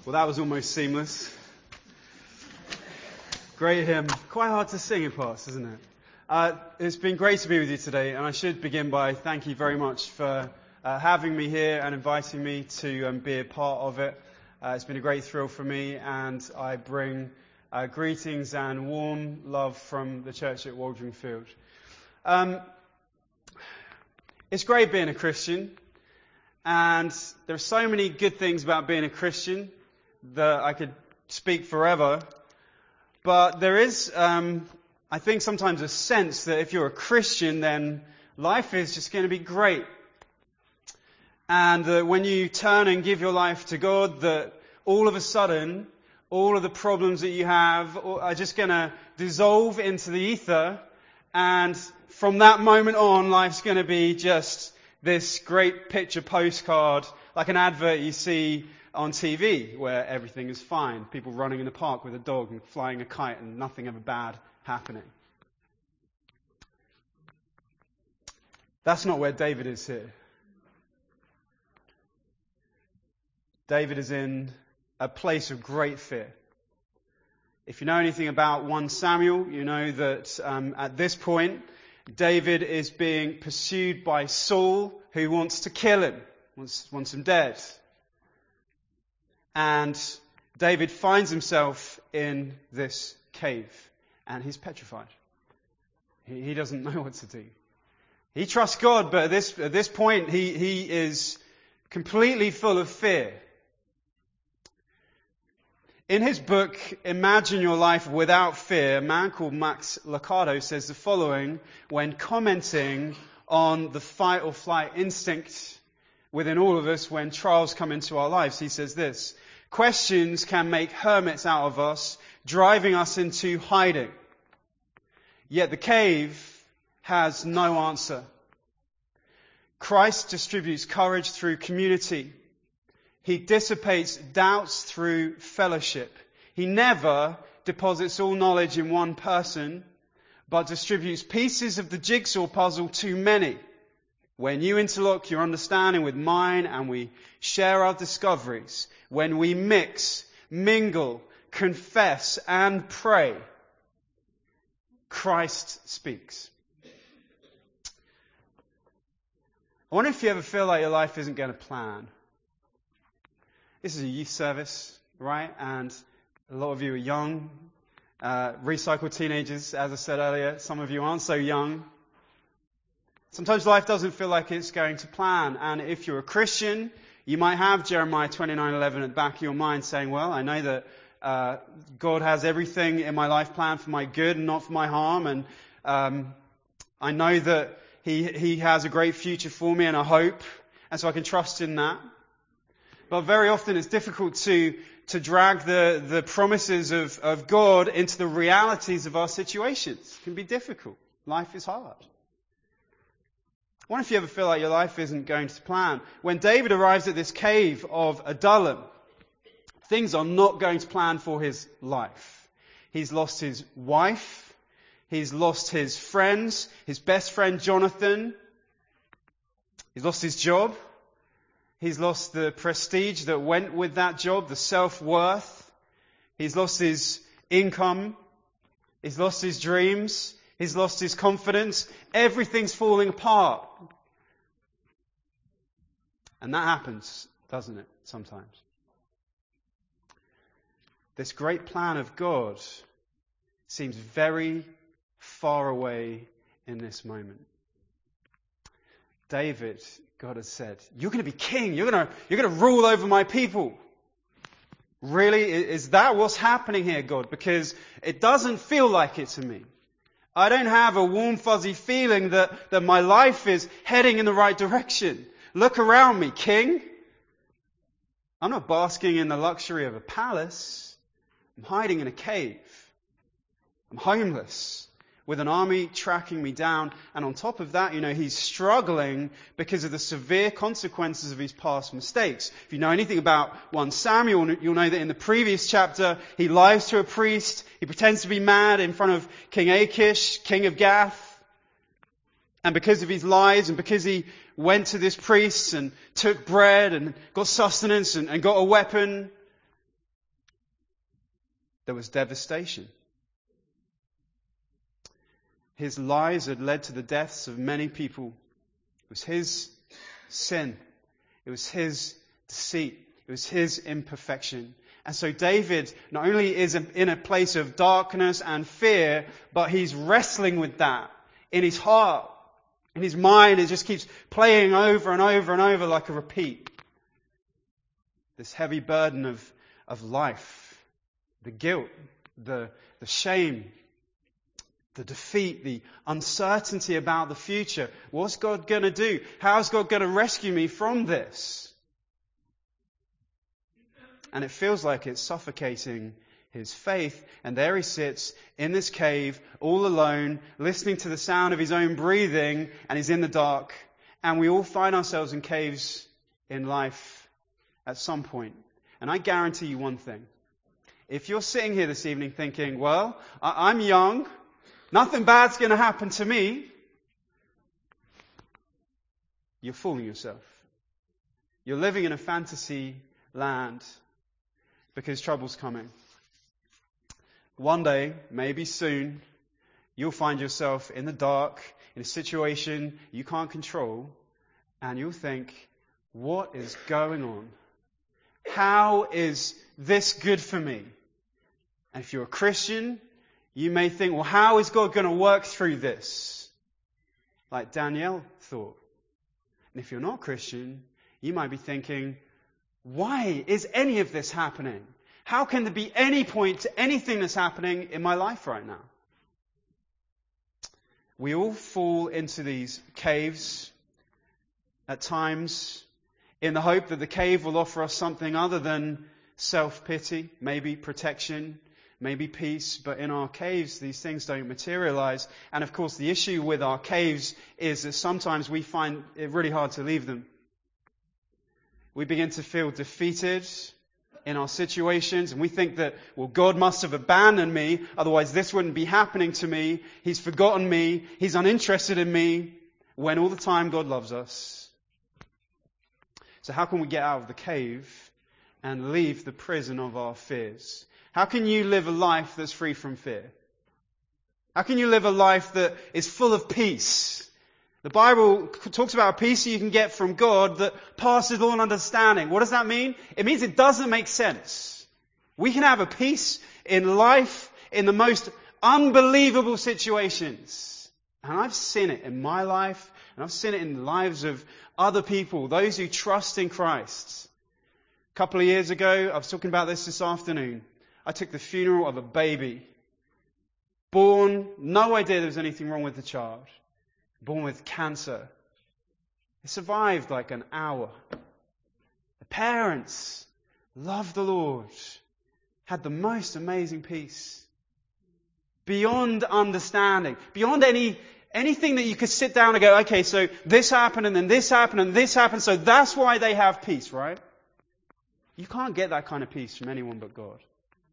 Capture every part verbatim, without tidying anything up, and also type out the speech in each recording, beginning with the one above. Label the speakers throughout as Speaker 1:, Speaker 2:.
Speaker 1: Well, that was almost seamless. Great hymn. Quite hard to sing it past, isn't it? Uh, it's been great to be with you today, and I should begin by thank you very much for uh, having me here and inviting me to um, be a part of it. Uh, it's been a great thrill for me, and I bring uh, greetings and warm love from the church at Waldron Field. Um, it's great being a Christian, and there are so many good things about being a Christian that I could speak forever. But there is, um, I think, sometimes a sense that if you're a Christian, then life is just going to be great. And that when you turn and give your life to God, that all of a sudden, all of the problems that you have are just going to dissolve into the ether. And from that moment on, life's going to be just this great picture postcard, like an advert you see on T V, where everything is fine. People running in the park with a dog and flying a kite and nothing ever bad happening. That's not where David is here. David is in a place of great fear. If you know anything about First Samuel, you know that um, at this point, David is being pursued by Saul, who wants to kill him, wants, wants him dead. And David finds himself in this cave, and he's petrified. He, he doesn't know what to do. He trusts God, but at this, at this point, he, he is completely full of fear. In his book, Imagine Your Life Without Fear, a man called Max Lucado says the following when commenting on the fight or flight instinct within all of us when trials come into our lives. He says this: questions can make hermits out of us, driving us into hiding. Yet the cave has no answer. Christ distributes courage through community. He dissipates doubts through fellowship. He never deposits all knowledge in one person, but distributes pieces of the jigsaw puzzle to many. When you interlock your understanding with mine and we share our discoveries, when we mix, mingle, confess and pray, Christ speaks. I wonder if you ever feel like your life isn't going to plan. This is a youth service, right? And a lot of you are young, uh, recycled teenagers, as I said earlier. Some of you aren't so young. Sometimes life doesn't feel like it's going to plan. And if you're a Christian, you might have Jeremiah twenty-nine eleven at the back of your mind saying, well, I know that uh, God has everything in my life planned for my good and not for my harm. And um, I know that he, he has a great future for me and a hope. And so I can trust in that. But very often it's difficult to, to drag the, the promises of, of God into the realities of our situations. It can be difficult. Life is hard. I wonder if you ever feel like your life isn't going to plan. When David arrives at this cave of Adullam, things are not going to plan for his life. He's lost his wife. He's lost his friends, his best friend Jonathan. He's lost his job. He's lost the prestige that went with that job, the self-worth. He's lost his income. He's lost his dreams. He's lost his confidence. Everything's falling apart. And that happens, doesn't it, sometimes? This great plan of God seems very far away in this moment. David, God has said, you're going to be king. You're going to, you're going to rule over my people. Really? Is that what's happening here, God? Because it doesn't feel like it to me. I don't have a warm, fuzzy feeling that, that my life is heading in the right direction. Look around me, king. I'm not basking in the luxury of a palace. I'm hiding in a cave. I'm homeless, with an army tracking me down. And on top of that, you know, he's struggling because of the severe consequences of his past mistakes. If you know anything about First Samuel, you'll know that in the previous chapter, he lies to a priest. He pretends to be mad in front of King Achish, king of Gath. And because of his lies and because he went to this priest and took bread and got sustenance and, and got a weapon, there was devastation. His lies had led to the deaths of many people. It was his sin. It was his deceit. It was his imperfection. And so David not only is in a place of darkness and fear, but he's wrestling with that in his heart, in his mind. It just keeps playing over and over and over like a repeat. This heavy burden of, of life, the guilt, the, the shame, the defeat, the uncertainty about the future. What's God going to do? How's God going to rescue me from this? And it feels like it's suffocating his faith. And there he sits in this cave, all alone, listening to the sound of his own breathing, and he's in the dark. And we all find ourselves in caves in life at some point. And I guarantee you one thing. If you're sitting here this evening thinking, well, I- I'm young, nothing bad's going to happen to me, you're fooling yourself. You're living in a fantasy land. Because trouble's coming. One day, maybe soon, you'll find yourself in the dark, in a situation you can't control, and you'll think, what is going on? How is this good for me? And if you're a Christian, you may think, well, how is God going to work through this? Like Danielle thought. And if you're not Christian, you might be thinking, why is any of this happening? How can there be any point to anything that's happening in my life right now? We all fall into these caves at times in the hope that the cave will offer us something other than self-pity, maybe protection, maybe peace. But in our caves, these things don't materialize. And of course, the issue with our caves is that sometimes we find it really hard to leave them. We begin to feel defeated in our situations, and we think that, well, God must have abandoned me, otherwise this wouldn't be happening to me. He's forgotten me. He's uninterested in me, when all the time God loves us. So how can we get out of the cave and leave the prison of our fears? How can you live a life that's free from fear? How can you live a life that is full of peace? The Bible talks about a peace you can get from God that passes all understanding. What does that mean? It means it doesn't make sense. We can have a peace in life in the most unbelievable situations. And I've seen it in my life, and I've seen it in the lives of other people, those who trust in Christ. A couple of years ago, I was talking about this this afternoon. I took the funeral of a baby. Born, no idea there was anything wrong with the child. Born with cancer. It survived like an hour. The parents loved the Lord. Had the most amazing peace. Beyond understanding. Beyond any anything that you could sit down and go, okay, so this happened and then this happened and this happened, so that's why they have peace, right? You can't get that kind of peace from anyone but God.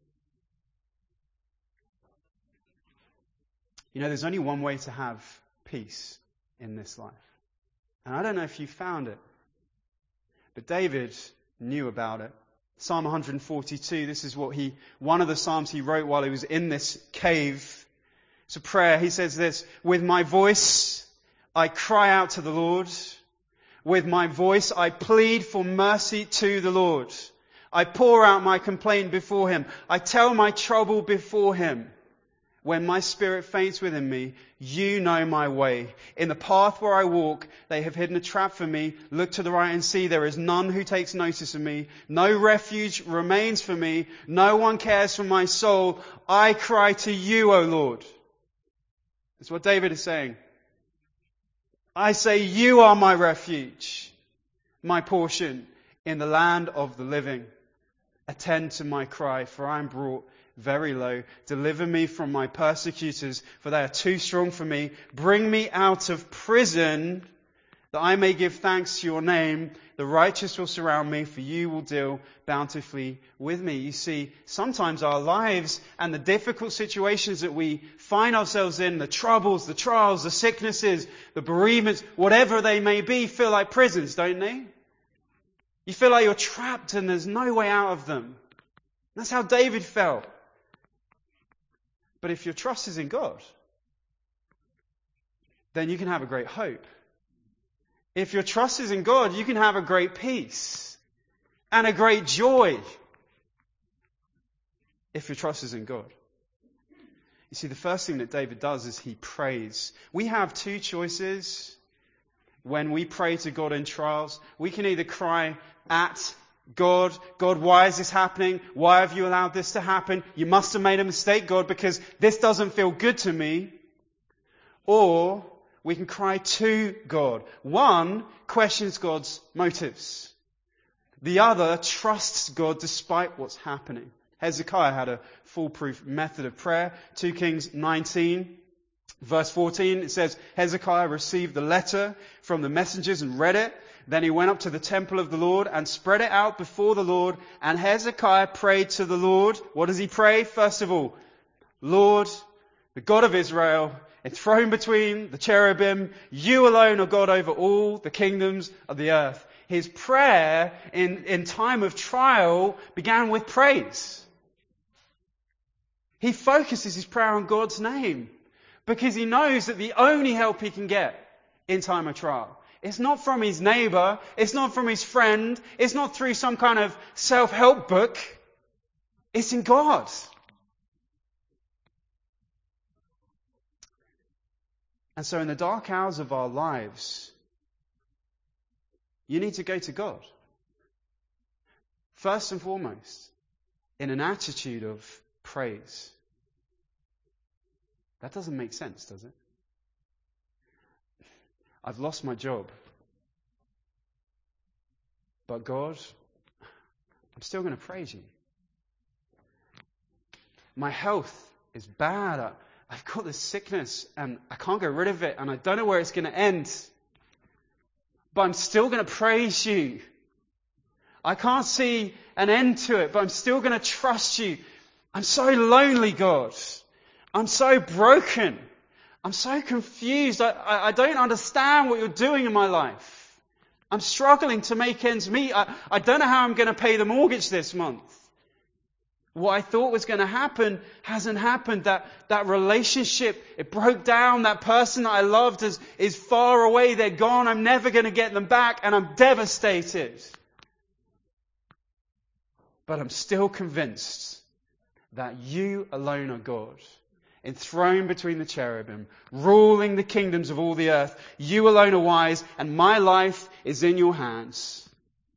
Speaker 1: You know, there's only one way to have peace in this life. And I don't know if you found it, but David knew about it. Psalm one forty-two, this is what he, one of the Psalms he wrote while he was in this cave. It's a prayer. He says this, with my voice I cry out to the Lord. With my voice I plead for mercy to the Lord. I pour out my complaint before him. I tell my trouble before him. When my spirit faints within me, you know my way. In the path where I walk, they have hidden a trap for me. Look to the right and see, there is none who takes notice of me. No refuge remains for me. No one cares for my soul. I cry to you, O Lord. That's what David is saying. I say, you are my refuge, my portion in the land of the living. Attend to my cry, for I am brought very low. Deliver me from my persecutors, for they are too strong for me. Bring me out of prison, that I may give thanks to your name. The righteous will surround me, for you will deal bountifully with me. You see, sometimes our lives and the difficult situations that we find ourselves in, the troubles, the trials, the sicknesses, the bereavements, whatever they may be, feel like prisons, don't they? You feel like you're trapped and there's no way out of them. That's how David felt. But if your trust is in God, then you can have a great hope. If your trust is in God, you can have a great peace and a great joy. If your trust is in God. You see, the first thing that David does is he prays. We have two choices when we pray to God in trials. We can either cry at God, God, why is this happening? Why have you allowed this to happen? You must have made a mistake, God, because this doesn't feel good to me. Or we can cry to God. One questions God's motives. The other trusts God despite what's happening. Hezekiah had a foolproof method of prayer. Second Kings nineteen, verse fourteen, it says, Hezekiah received the letter from the messengers and read it. Then he went up to the temple of the Lord and spread it out before the Lord. And Hezekiah prayed to the Lord. What does he pray? First of all, Lord, the God of Israel, enthroned between the cherubim, you alone are God over all the kingdoms of the earth. His prayer in, in time of trial began with praise. He focuses his prayer on God's name because he knows that the only help he can get in time of trial, it's not from his neighbor, it's not from his friend, it's not through some kind of self-help book, it's in God. And so in the dark hours of our lives, you need to go to God. First and foremost, in an attitude of praise. That doesn't make sense, does it? I've lost my job. But God, I'm still going to praise you. My health is bad. I, I've got this sickness and I can't get rid of it and I don't know where it's going to end. But I'm still going to praise you. I can't see an end to it, but I'm still going to trust you. I'm so lonely, God. I'm so broken. I'm so confused. I, I, I don't understand what you're doing in my life. I'm struggling to make ends meet. I, I don't know how I'm going to pay the mortgage this month. What I thought was going to happen hasn't happened. That, that relationship, it broke down. That person that I loved is, is far away. They're gone. I'm never going to get them back. And I'm devastated. But I'm still convinced that you alone are God. Enthroned between the cherubim, ruling the kingdoms of all the earth. You alone are wise, and my life is in your hands.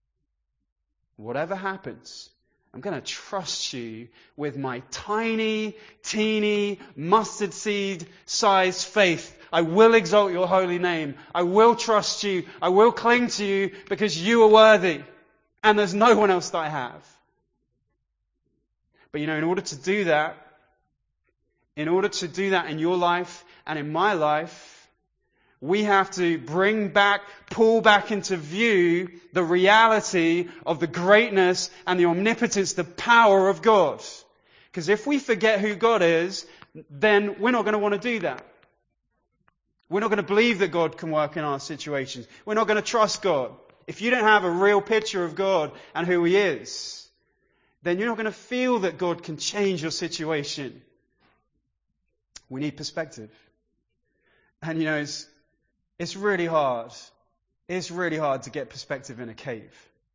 Speaker 1: Whatever happens, I'm going to trust you with my tiny, teeny, mustard seed sized faith. I will exalt your holy name. I will trust you. I will cling to you because you are worthy. And there's no one else that I have. But you know, in order to do that, in order to do that in your life and in my life, we have to bring back, pull back into view the reality of the greatness and the omnipotence, the power of God. Because if we forget who God is, then we're not going to want to do that. We're not going to believe that God can work in our situations. We're not going to trust God. If you don't have a real picture of God and who He is, then you're not going to feel that God can change your situation. We need perspective. And you know, it's, it's really hard. It's really hard to get perspective in a cave.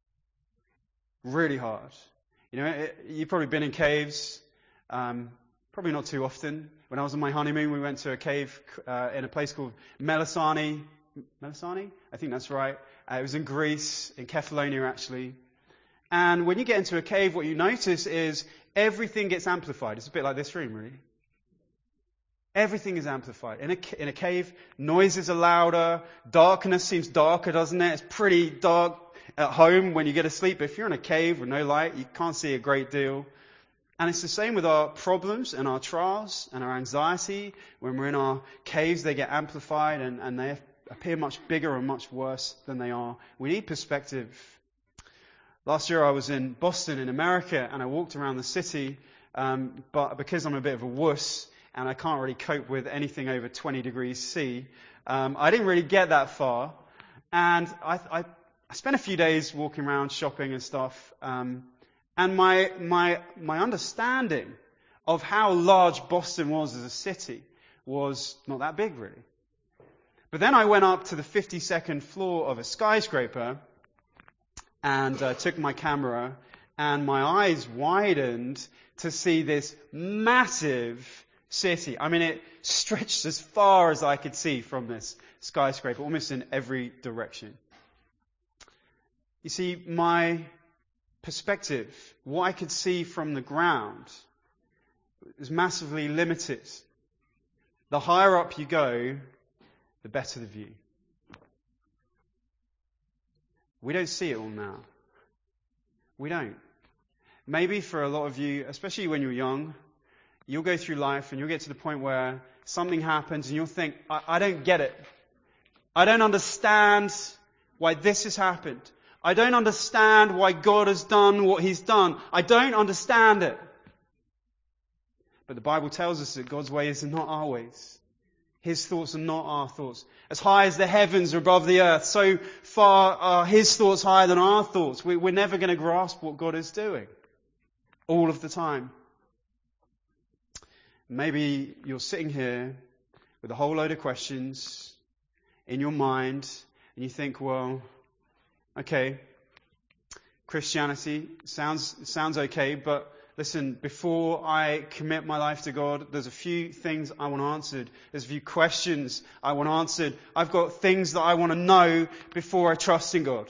Speaker 1: Really hard. You know, it, you've probably been in caves, um, probably not too often. When I was on my honeymoon, we went to a cave uh, in a place called Melisani. Melisani? I think that's right. Uh, it was in Greece, in Kefalonia actually. And when you get into a cave, what you notice is everything gets amplified. It's a bit like this room, really. Everything is amplified. In a, in a cave, noises are louder. Darkness seems darker, doesn't it? It's pretty dark at home when you get to sleep. But if you're in a cave with no light, you can't see a great deal. And it's the same with our problems and our trials and our anxiety. When we're in our caves, they get amplified and, and they appear much bigger and much worse than they are. We need perspective. Last year I was in Boston in America and I walked around the city, um, but because I'm a bit of a wuss, and I can't really cope with anything over twenty degrees C. Um, I didn't really get that far. And I, I, I spent a few days walking around shopping and stuff. Um, and my, my, my understanding of how large Boston was as a city was not that big, really. But then I went up to the fifty-second floor of a skyscraper and uh, took my camera, and my eyes widened to see this massive city. I mean, it stretched as far as I could see from this skyscraper, almost in every direction. You see, my perspective, what I could see from the ground, was massively limited. The higher up you go, the better the view. We don't see it all now. We don't. Maybe for a lot of you, especially when you're young, you'll go through life and you'll get to the point where something happens and you'll think, I, I don't get it. I don't understand why this has happened. I don't understand why God has done what He's done. I don't understand it. But the Bible tells us that God's ways are not our ways. His thoughts are not our thoughts. As high as the heavens are above the earth, so far are His thoughts higher than our thoughts. We, we're never going to grasp what God is doing all of the time. Maybe you're sitting here with a whole load of questions in your mind, and you think, well, okay, Christianity sounds sounds okay, but listen, before I commit my life to God, there's a few things I want answered. There's a few questions I want answered. I've got things that I want to know before I trust in God.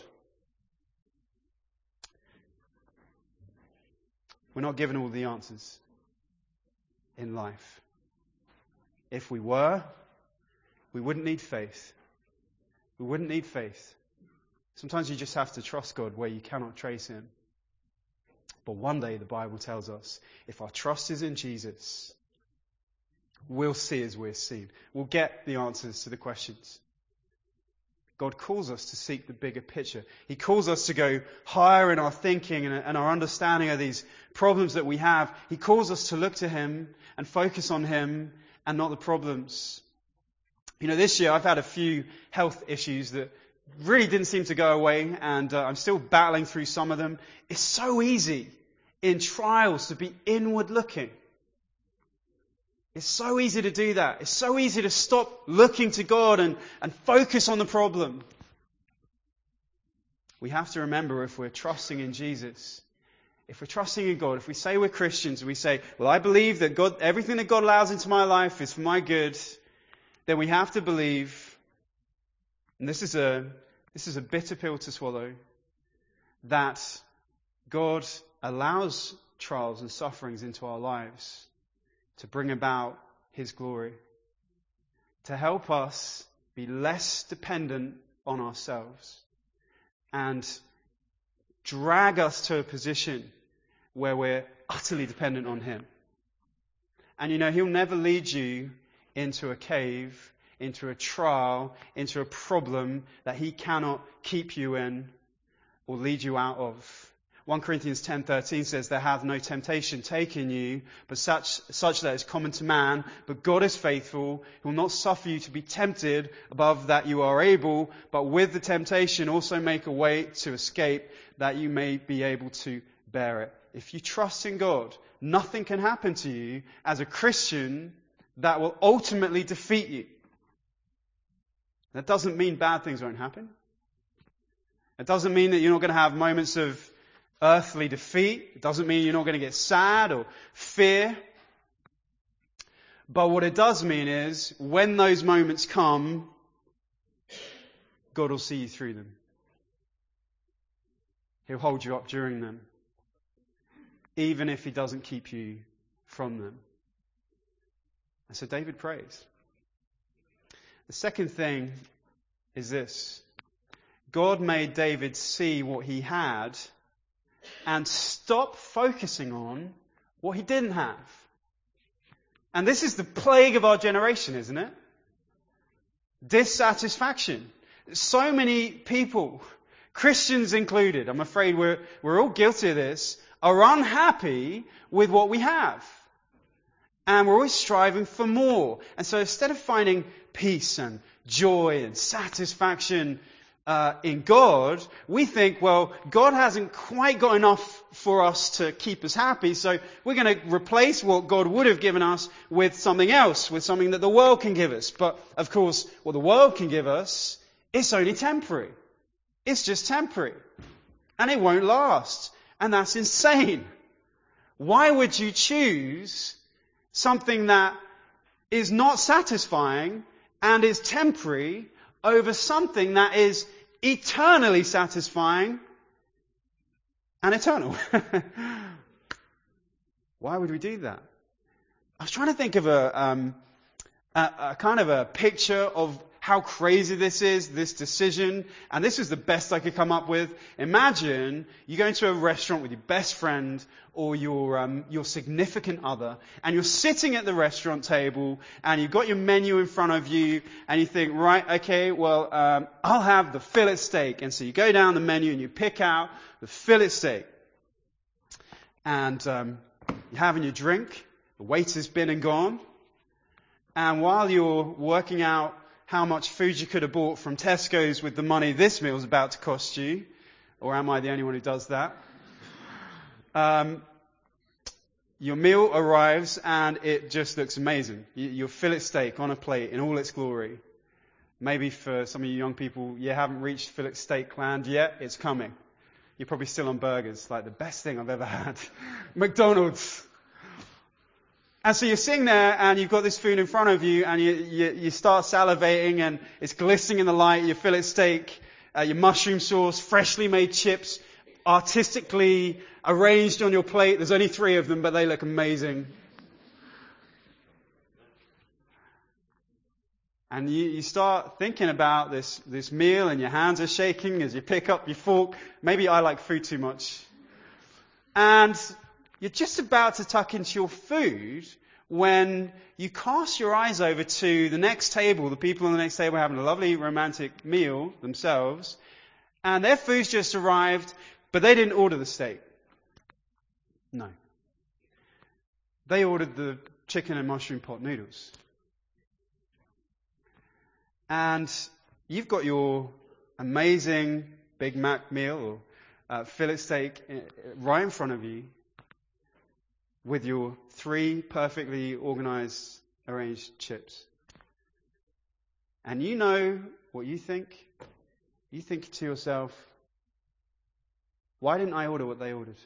Speaker 1: We're not given all the answers in life. If we were, we wouldn't need faith. We wouldn't need faith. Sometimes you just have to trust God where you cannot trace Him. But one day, the Bible tells us, if our trust is in Jesus, we'll see as we're seen. We'll get the answers to the questions. God calls us to seek the bigger picture. He calls us to go higher in our thinking and, and our understanding of these problems that we have. He calls us to look to Him and focus on Him and not the problems. You know, this year I've had a few health issues that really didn't seem to go away, and uh, I'm still battling through some of them. It's so easy in trials to be inward looking. It's so easy to do that. It's so easy to stop looking to God and, and focus on the problem. We have to remember, if we're trusting in Jesus, if we're trusting in God, if we say we're Christians, we say, well, I believe that God, everything that God allows into my life is for my good, then we have to believe, and this is a this is a bitter pill to swallow, that God allows trials and sufferings into our lives to bring about His glory, to help us be less dependent on ourselves and drag us to a position where we're utterly dependent on Him. And you know, He'll never lead you into a cave, into a trial, into a problem that He cannot keep you in or lead you out of. First Corinthians ten thirteen says, there hath no temptation taken you, but such, such that is common to man. But God is faithful, He will not suffer you to be tempted above that you are able, but with the temptation also make a way to escape, that you may be able to bear it. If you trust in God, nothing can happen to you as a Christian that will ultimately defeat you. That doesn't mean bad things won't happen. It doesn't mean that you're not going to have moments of earthly defeat. It doesn't mean you're not going to get sad or fear. But what it does mean is, when those moments come, God will see you through them. He'll hold you up during them, even if He doesn't keep you from them. And so David prays. The second thing is this. God made David see what he had and stop focusing on what he didn't have. And this is the plague of our generation, isn't it? Dissatisfaction. So many people, Christians included, I'm afraid we're, we're all guilty of this, are unhappy with what we have. And we're always striving for more. And so instead of finding peace and joy and satisfaction uh, in God, we think, well, God hasn't quite got enough for us to keep us happy, so we're going to replace what God would have given us with something else, with something that the world can give us. But, of course, what the world can give us, it's only temporary. It's just temporary. And it won't last. And that's insane. Why would you choose something that is not satisfying and is temporary over something that is eternally satisfying and eternal? Why would we do that? I was trying to think of a, um, a, a kind of a picture of how crazy this is, this decision, and this was the best I could come up with. Imagine you go into a restaurant with your best friend or your um, your significant other, and you're sitting at the restaurant table, and you've got your menu in front of you, and you think, right, okay, well, um, I'll have the fillet steak. And so you go down the menu and you pick out the fillet steak, and um, you're having your drink. The waiter's been and gone, and while you're working out how much food you could have bought from Tesco's with the money this meal is about to cost you, or am I the only one who does that? Um, your meal arrives and it just looks amazing. Your fillet steak on a plate in all its glory. Maybe for some of you young people, you haven't reached fillet steak land yet. It's coming. You're probably still on burgers, like the best thing I've ever had. McDonald's. And so you're sitting there and you've got this food in front of you and you, you, you start salivating and it's glistening in the light, your fillet steak, uh, your mushroom sauce, freshly made chips, artistically arranged on your plate. There's only three of them, but they look amazing. And you, you start thinking about this, this meal and your hands are shaking as you pick up your fork. Maybe I like food too much. And you're just about to tuck into your food when you cast your eyes over to the next table. The people on the next table are having a lovely romantic meal themselves, and their food's just arrived, but they didn't order the steak. No. They ordered the chicken and mushroom pot noodles. And you've got your amazing Big Mac meal or uh, fillet steak right in front of you, with your three perfectly organized, arranged chips. And you know what you think? You think to yourself, why didn't I order what they ordered?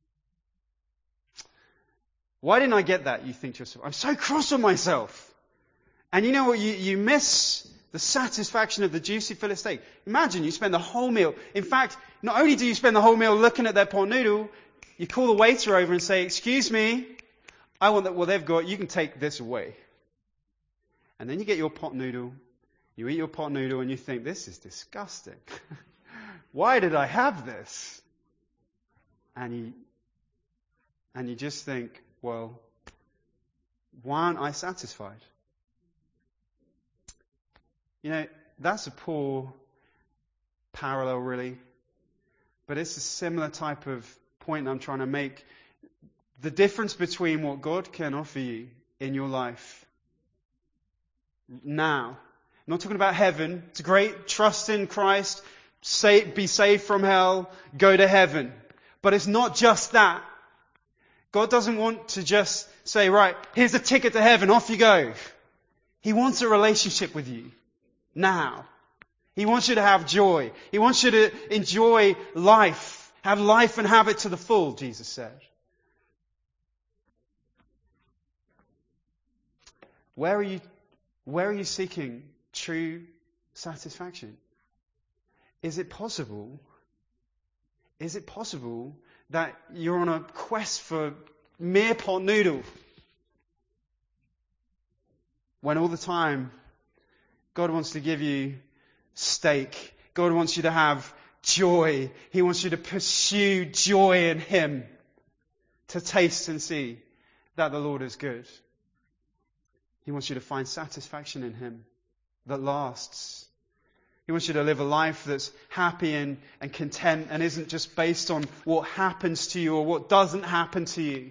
Speaker 1: Why didn't I get that? You think to yourself, I'm so cross on myself. And you know what? You, you miss the satisfaction of the juicy fillet steak. Imagine you spend the whole meal. In fact, not only do you spend the whole meal looking at their pot noodle, you call the waiter over and say, excuse me, I want that what they've got, you can take this away. And then you get your pot noodle, you eat your pot noodle and you think, this is disgusting. Why did I have this? And you, and you just think, well, why aren't I satisfied? You know, that's a poor parallel really, but it's a similar type of point I'm trying to make. The difference between what God can offer you in your life now. I'm not talking about heaven. It's great. Trust in Christ. Say, be saved from hell. Go to heaven. But it's not just that. God doesn't want to just say, right, here's a ticket to heaven. Off you go. He wants a relationship with you now. He wants you to have joy. He wants you to enjoy life. Have life and have it to the full, Jesus said. Where are you, where are you seeking true satisfaction? Is it possible, is it possible that you're on a quest for mere pot noodle when all the time God wants to give you steak? God wants you to have joy. He wants you to pursue joy in Him, to taste and see that the Lord is good. He wants you to find satisfaction in Him that lasts. He wants you to live a life that's happy and, and content and isn't just based on what happens to you or what doesn't happen to you.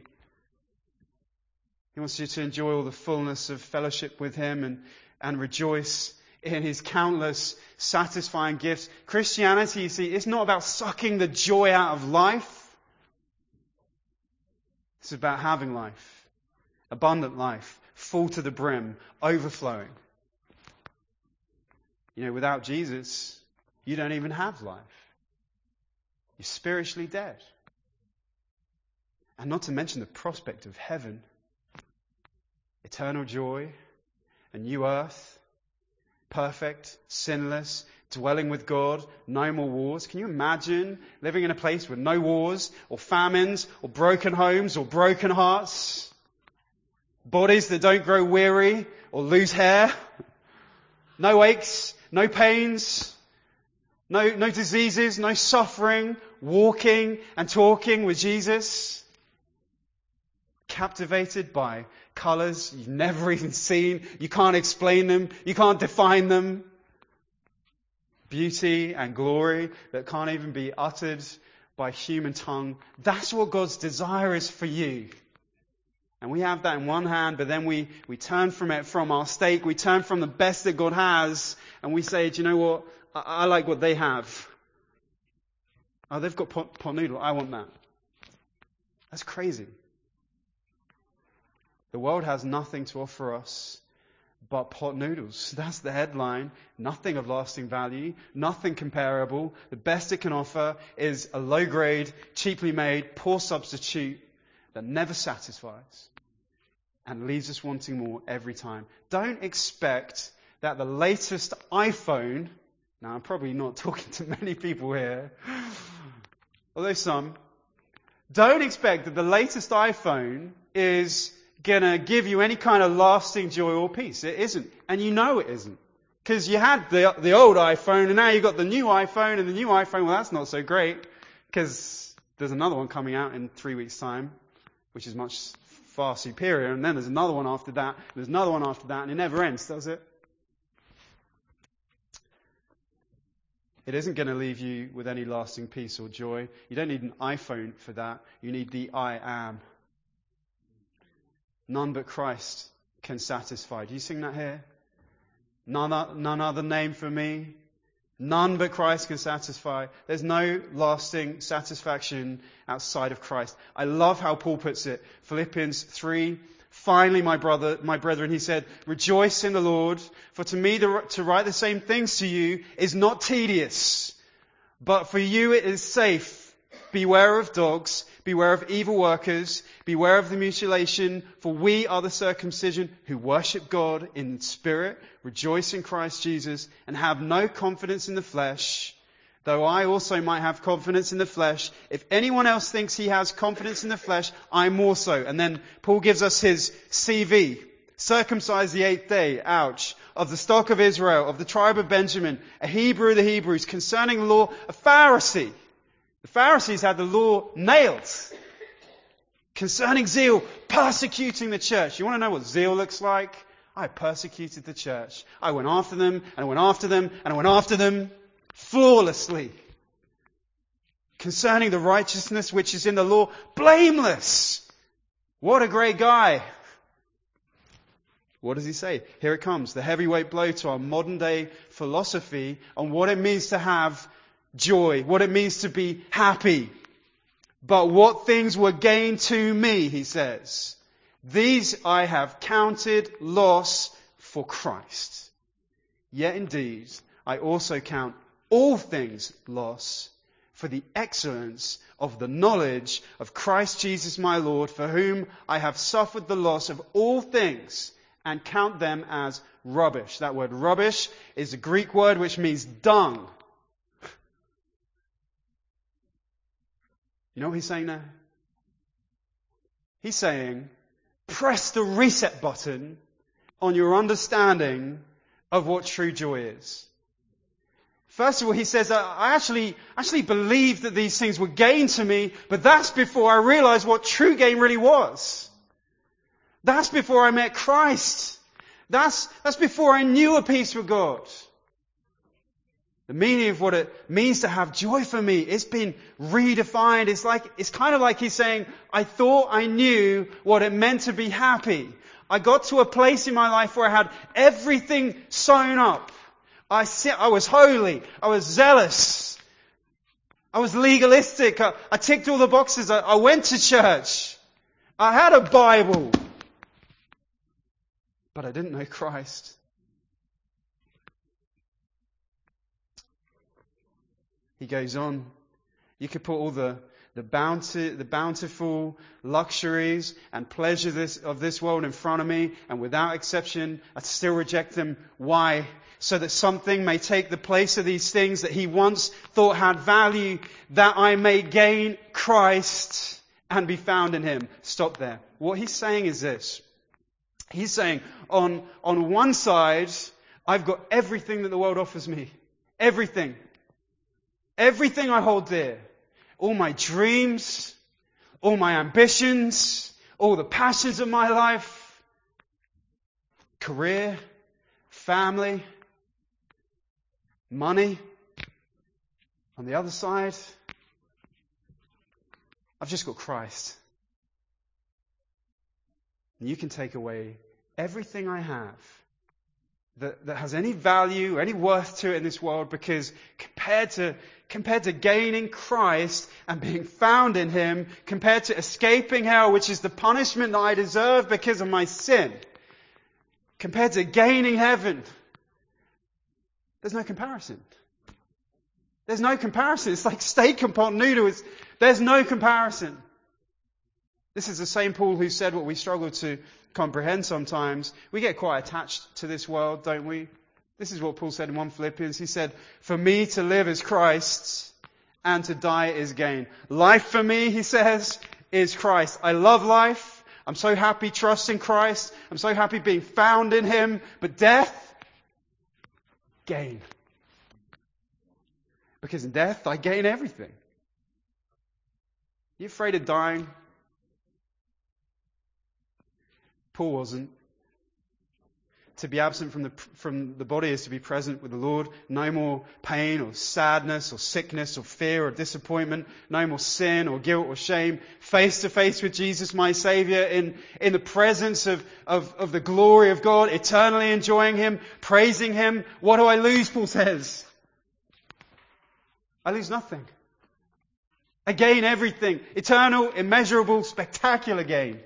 Speaker 1: He wants you to enjoy all the fullness of fellowship with Him and, and rejoice in his countless satisfying gifts. Christianity, you see, it's not about sucking the joy out of life. It's about having life, abundant life, full to the brim, overflowing. You know, without Jesus, you don't even have life. You're spiritually dead. And not to mention the prospect of heaven, eternal joy, a new earth, perfect, sinless, dwelling with God, no more wars. Can you imagine living in a place with no wars or famines or broken homes or broken hearts? Bodies that don't grow weary or lose hair? No aches, no pains, no, no diseases, no suffering, walking and talking with Jesus. Captivated by colours you've never even seen. You can't explain them. You can't define them. Beauty and glory that can't even be uttered by human tongue. That's what God's desire is for you. And we have that in one hand, but then we, we turn from it, from our stake. We turn from the best that God has, and we say, do you know what? I, I like what they have. Oh, they've got pot, pot noodle. I want that. That's crazy. The world has nothing to offer us but pot noodles. That's the headline. Nothing of lasting value. Nothing comparable. The best it can offer is a low-grade, cheaply made, poor substitute that never satisfies and leaves us wanting more every time. Don't expect that the latest iPhone, now I'm probably not talking to many people here, although some, don't expect that the latest iPhone is going to give you any kind of lasting joy or peace. It isn't. And you know it isn't. Because you had the the old iPhone and now you've got the new iPhone, and the new iPhone, well, that's not so great because there's another one coming out in three weeks' time, which is much far superior. And then there's another one after that. And there's another one after that. And it never ends, does it? It isn't going to leave you with any lasting peace or joy. You don't need an iPhone for that. You need the I am. None but Christ can satisfy. Do you sing that here? None, none other name for me. None but Christ can satisfy. There's no lasting satisfaction outside of Christ. I love how Paul puts it. Philippians three. Finally, my brother, my brethren, he said, rejoice in the Lord. For to me to, to write the same things to you is not tedious, but for you it is safe. Beware of dogs. Beware of evil workers. Beware of the mutilation. For we are the circumcision who worship God in spirit, rejoice in Christ Jesus, and have no confidence in the flesh, though I also might have confidence in the flesh. If anyone else thinks he has confidence in the flesh, I more so. And then Paul gives us his C V. Circumcised the eighth day, ouch, of the stock of Israel, of the tribe of Benjamin, a Hebrew of the Hebrews, concerning the law, a Pharisee. The Pharisees had the law nailed. Concerning zeal, persecuting the church. You want to know what zeal looks like? I persecuted the church. I went after them, and I went after them, and I went after them flawlessly. Concerning the righteousness which is in the law, blameless. What a great guy. What does he say? Here it comes. The heavyweight blow to our modern day philosophy on what it means to have joy, what it means to be happy. But what things were gain to me, he says, these I have counted loss for Christ. Yet indeed, I also count all things loss for the excellence of the knowledge of Christ Jesus my Lord, for whom I have suffered the loss of all things and count them as rubbish. That word rubbish is a Greek word which means dung. You know what he's saying there? He's saying, press the reset button on your understanding of what true joy is. First of all, he says, I actually, actually believed that these things were gain to me, but that's before I realized what true gain really was. That's before I met Christ. That's, that's before I knew a peace with God. The meaning of what it means to have joy for me, it's been redefined. It's like, it's kind of like he's saying, I thought I knew what it meant to be happy. I got to a place in my life where I had everything sewn up. I sin- I was holy. I was zealous. I was legalistic. I, I ticked all the boxes. I, I went to church. I had a Bible. But I didn't know Christ. He goes on. You could put all the, the bounty, the bountiful luxuries and pleasure this, of this world in front of me, and without exception, I'd still reject them. Why? So that something may take the place of these things that he once thought had value, that I may gain Christ and be found in him. Stop there. What he's saying is this. He's saying, on, on one side, I've got everything that the world offers me. Everything. Everything I hold dear. All my dreams, all my ambitions, all the passions of my life, career, family, money. On the other side, I've just got Christ. And you can take away everything I have that, that has any value, any worth to it in this world, because compared to compared to gaining Christ and being found in him, compared to escaping hell, which is the punishment that I deserve because of my sin, compared to gaining heaven, there's no comparison. There's no comparison. It's like steak and pot noodles. There's no comparison. This is the same Paul who said what we struggle to comprehend sometimes. We get quite attached to this world, don't we? This is what Paul said in First Philippians. He said, for me to live is Christ and to die is gain. Life for me, he says, is Christ. I love life. I'm so happy trusting Christ. I'm so happy being found in him. But death, gain. Because in death, I gain everything. You afraid of dying? Paul wasn't. To be absent from the from the body is to be present with the Lord. No more pain or sadness or sickness or fear or disappointment. No more sin or guilt or shame. Face to face with Jesus, my Saviour, in, in the presence of, of, of the glory of God, eternally enjoying him, praising him. What do I lose, Paul says? I lose nothing. I gain everything. Eternal, immeasurable, spectacular gain.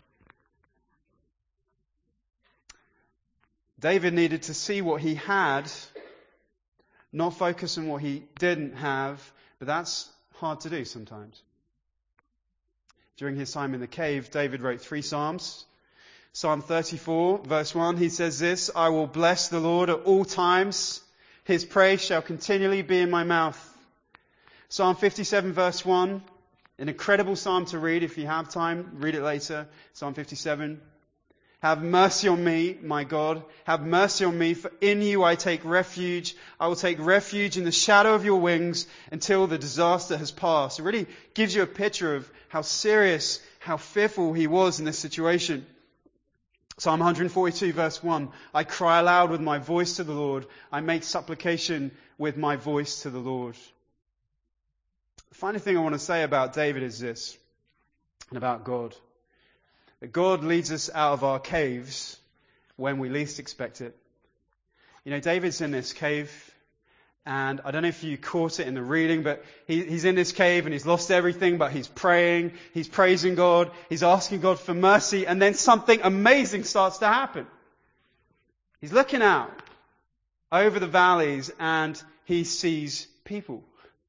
Speaker 1: David needed to see what he had, not focus on what he didn't have, but that's hard to do sometimes. During his time in the cave, David wrote three Psalms. Psalm thirty-four, verse one, he says this, I will bless the Lord at all times. His praise shall continually be in my mouth. Psalm fifty-seven, verse one, an incredible psalm to read if you have time. Read it later. Psalm fifty-seven. Have mercy on me, my God. Have mercy on me, for in you I take refuge. I will take refuge in the shadow of your wings until the disaster has passed. It really gives you a picture of how serious, how fearful he was in this situation. Psalm one forty-two, verse one. I cry aloud with my voice to the Lord. I make supplication with my voice to the Lord. The final thing I want to say about David is this, and about God. That God leads us out of our caves when we least expect it. You know, David's in this cave, and I don't know if you caught it in the reading, but he, he's in this cave and he's lost everything, but he's praying, he's praising God, he's asking God for mercy, and then something amazing starts to happen. He's looking out over the valleys and he sees people.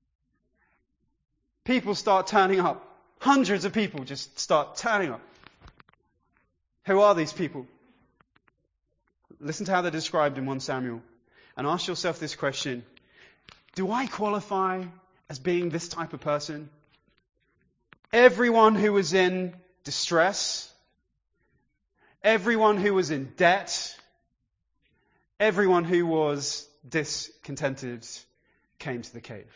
Speaker 1: People start turning up. Hundreds of people just start turning up. Who are these people? Listen to how they're described in First Samuel. And ask yourself this question. Do I qualify as being this type of person? Everyone who was in distress, everyone who was in debt, everyone who was discontented came to the cave.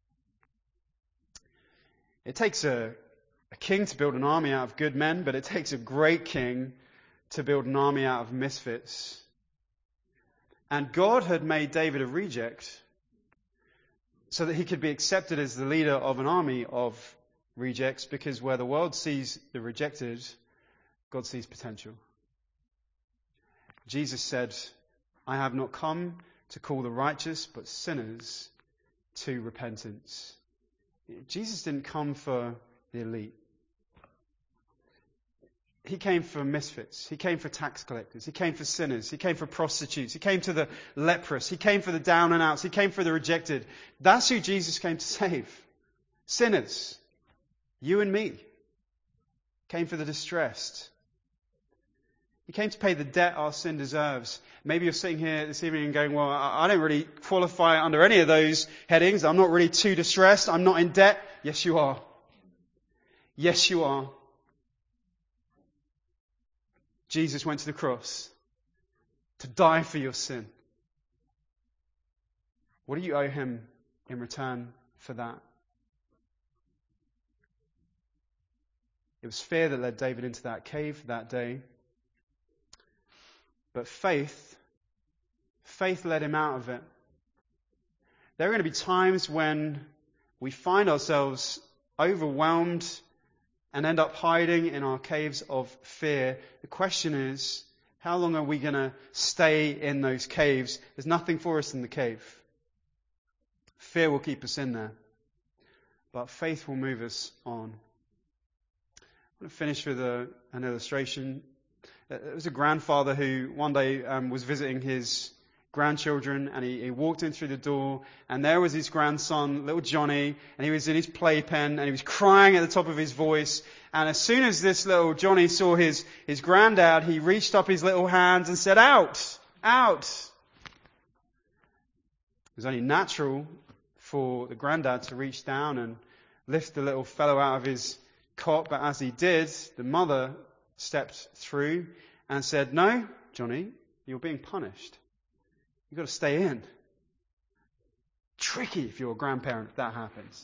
Speaker 1: It takes a, a king to build an army out of good men, but it takes a great king to build an army out of misfits. And God had made David a reject so that he could be accepted as the leader of an army of rejects, because where the world sees the rejected, God sees potential. Jesus said, I have not come to call the righteous, but sinners to repentance. Jesus didn't come for the elite. He came for misfits. He came for tax collectors. He came for sinners. He came for prostitutes. He came to the leprous. He came for the down and outs. He came for the rejected. That's who Jesus came to save. Sinners. You and me. Came for the distressed. He came to pay the debt our sin deserves. Maybe you're sitting here this evening and going, well, I don't really qualify under any of those headings. I'm not really too distressed. I'm not in debt. Yes, you are. Yes, you are. Jesus went to the cross to die for your sin. What do you owe him in return for that? It was fear that led David into that cave that day. But faith, faith led him out of it. There are going to be times when we find ourselves overwhelmed and end up hiding in our caves of fear. The question is, how long are we going to stay in those caves? There's nothing for us in the cave. Fear will keep us in there. But faith will move us on. I'm going to finish with a, an illustration. There was a grandfather who one day um, was visiting his grandchildren, and he, he walked in through the door, and there was his grandson, little Johnny, and he was in his playpen, and he was crying at the top of his voice. And as soon as this little Johnny saw his, his granddad, he reached up his little hands and said, "Out! Out!" It was only natural for the granddad to reach down and lift the little fellow out of his cot, but as he did, the mother stepped through and said, "No, Johnny, you're being punished. You've got to stay in." Tricky if you're a grandparent if that happens.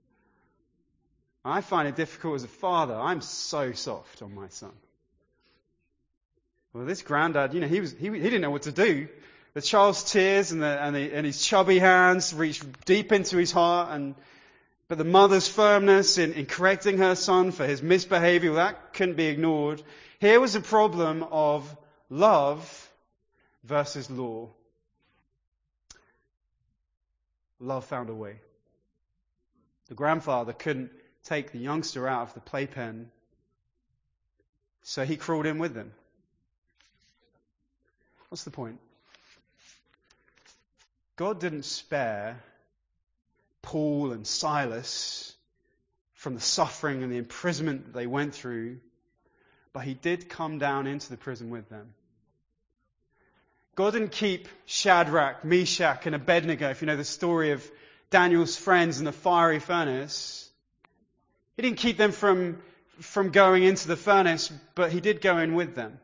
Speaker 1: I find it difficult as a father. I'm so soft on my son. Well, this granddad, you know, he was he, he didn't know what to do. The child's tears and, the, and, the, and his chubby hands reached deep into his heart, and but the mother's firmness in, in correcting her son for his misbehavior, well, that couldn't be ignored. Here was a problem of love versus law. Love found a way. The grandfather couldn't take the youngster out of the playpen, so he crawled in with them. What's the point? God didn't spare Paul and Silas from the suffering and the imprisonment that they went through, but he did come down into the prison with them. God didn't keep Shadrach, Meshach, and Abednego, if you know the story of Daniel's friends in the fiery furnace. He didn't keep them from, from going into the furnace, but he did go in with them.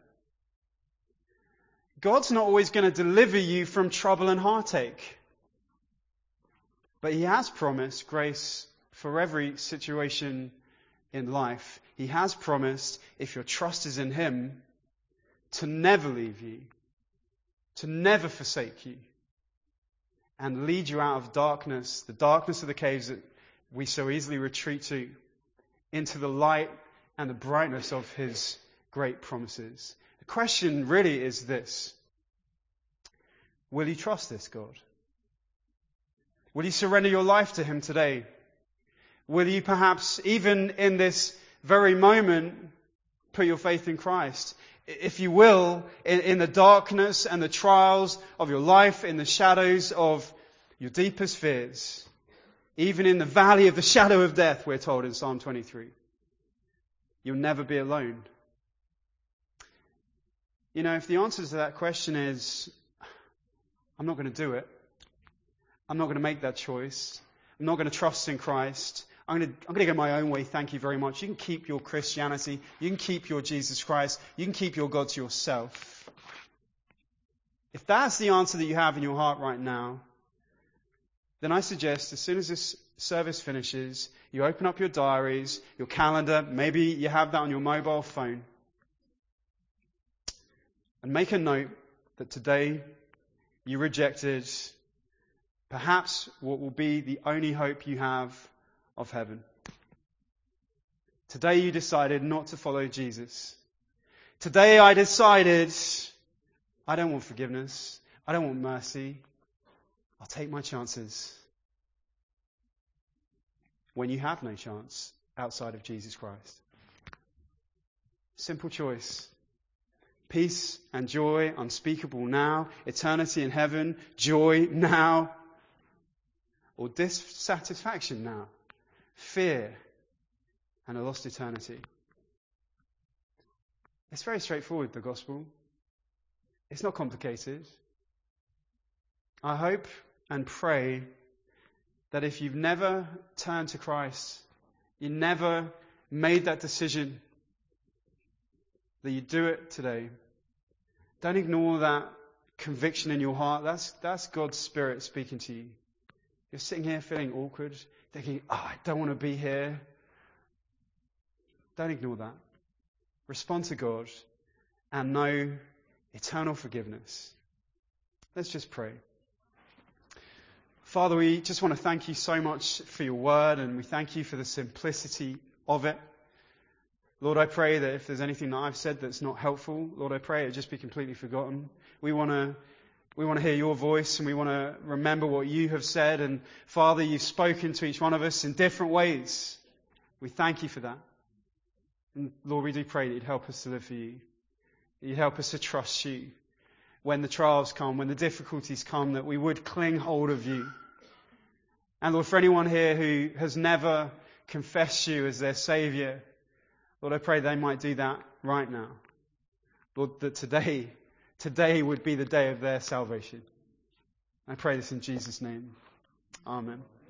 Speaker 1: God's not always going to deliver you from trouble and heartache. But he has promised grace for every situation in life. He has promised, if your trust is in him, to never leave you, to never forsake you, and lead you out of darkness, the darkness of the caves that we so easily retreat to, into the light and the brightness of his great promises. The question really is this: will you trust this God? Will you surrender your life to him today? Will you perhaps, even in this very moment, put your faith in Christ? If you will, in, in the darkness and the trials of your life, in the shadows of your deepest fears, even in the valley of the shadow of death, we're told in Psalm twenty-three, you'll never be alone. You know, if the answer to that question is, I'm not going to do it, I'm not going to make that choice, I'm not going to trust in Christ, I'm going, to, I'm going to go my own way, thank you very much. You can keep your Christianity, you can keep your Jesus Christ, you can keep your God to yourself. If that's the answer that you have in your heart right now, then I suggest as soon as this service finishes, you open up your diaries, your calendar, maybe you have that on your mobile phone, and make a note that today you rejected perhaps what will be the only hope you have of heaven. Today you decided not to follow Jesus. Today I decided I don't want forgiveness. I don't want mercy. I'll take my chances. When you have no chance outside of Jesus Christ. Simple choice. Peace and joy unspeakable now. Eternity in heaven. Joy now. Or dissatisfaction now. Fear and a lost eternity. It's very straightforward, the gospel. It's not complicated. I hope and pray that if you've never turned to Christ, you never made that decision, that you do it today. Don't ignore that conviction in your heart. That's, that's God's Spirit speaking to you. You're sitting here feeling awkward, thinking, oh, I don't want to be here. Don't ignore that. Respond to God and know eternal forgiveness. Let's just pray. Father, we just want to thank you so much for your word, and we thank you for the simplicity of it. Lord, I pray that if there's anything that I've said that's not helpful, Lord, I pray it just be completely forgotten. We want to we want to hear your voice, and we want to remember what you have said. And Father, you've spoken to each one of us in different ways. We thank you for that. And Lord, we do pray that you'd help us to live for you. That you'd help us to trust you when the trials come, when the difficulties come, that we would cling hold of you. And Lord, for anyone here who has never confessed you as their Saviour, Lord, I pray they might do that right now. Lord, that today, today would be the day of their salvation. I pray this in Jesus' name. Amen.